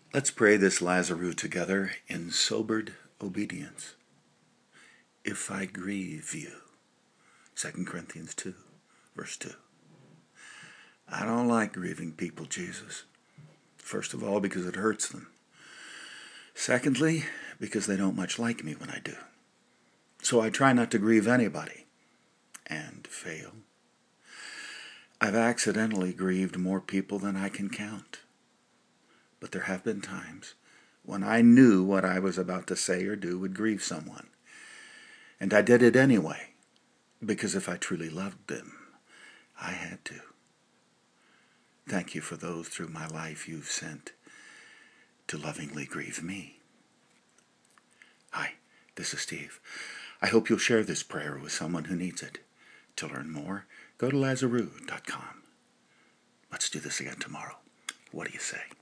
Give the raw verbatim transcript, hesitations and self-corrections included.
Let's pray this Lazarus together in sobered obedience. If I grieve you, Second Corinthians two, verse two. I don't like grieving people, Jesus. First of all, because it hurts them. Secondly, because they don't much like me when I do. So I try not to grieve anybody, and fail. I've accidentally grieved more people than I can count. But there have been times when I knew what I was about to say or do would grieve someone. And I did it anyway, because if I truly loved them, I had to. Thank you for those through my life you've sent to lovingly grieve me. Hi, this is Steve. I hope you'll share this prayer with someone who needs it. To learn more, go to lazarus dot com. Let's do this again tomorrow. What do you say?